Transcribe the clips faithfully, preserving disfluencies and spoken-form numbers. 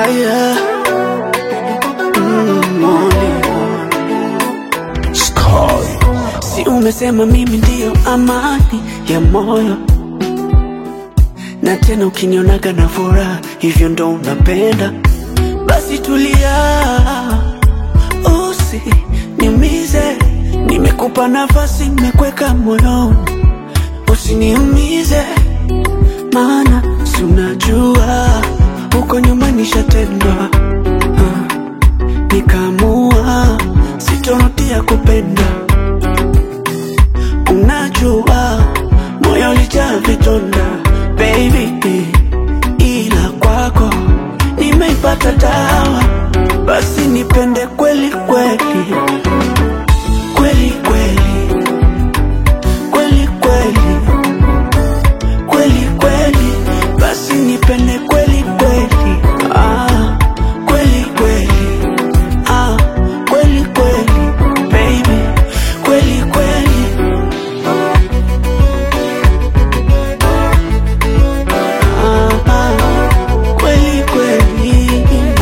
haya. Mm, morning. Sky. Si umesema mimi ndiyo amani ya moyo, na tena ukinionaga na furaha, hivyo ndo unapenda. Basi tulia, usiniumize, nimekupa nafasi, nimekweka moyoni. Usiniumize, maana si unajua huko nyuma nishatendwa, uh, nikaamua sitorudia kupenda. Unajua moyo ulijaa vidonda baby, ila kwako nimeipata dawa. Basi nipende kweli kweli, kweli kweli, kweli kweli, kweli kweli. Basi nipende kweli kweli, ah, kweli kweli, ah, kweli kweli, baby, kweli kweli. Ah, ah, kweli kweli.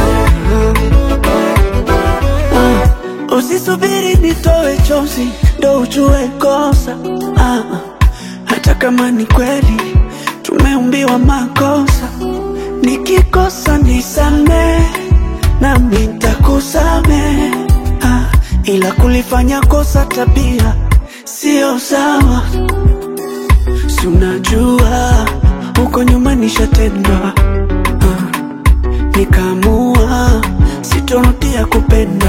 Ah, ah. Usisubiri nitoe chozi ndo ujue kosa, ah, ah. Hata kama ni kweli tumeumbiwa makosa, nikikosa nisamehe nami nitakusamehe, ah, ila kulifanya kosa tabia sio sawa. Si unajua huko nyuma nishatendwa, ah, nikaamua sitorudia kupenda.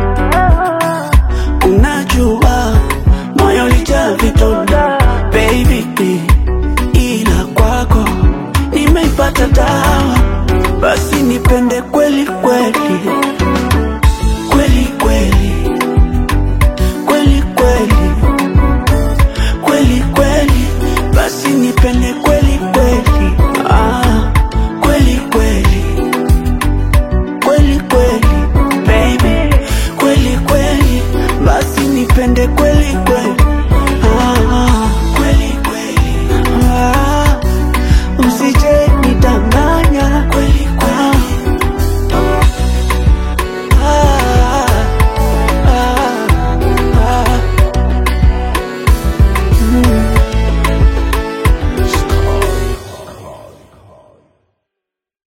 Unajua moyo ulijaa vidonda baby, ila kwako nimeipata dawa. Basi nipende kweli kweli, kweli kweli, kweli kweli, kweli kweli. Basi nipende kweli kweli, ah, kweli kweli, kweli kweli, baby, kweli kweli. Basi nipende kweli kweli.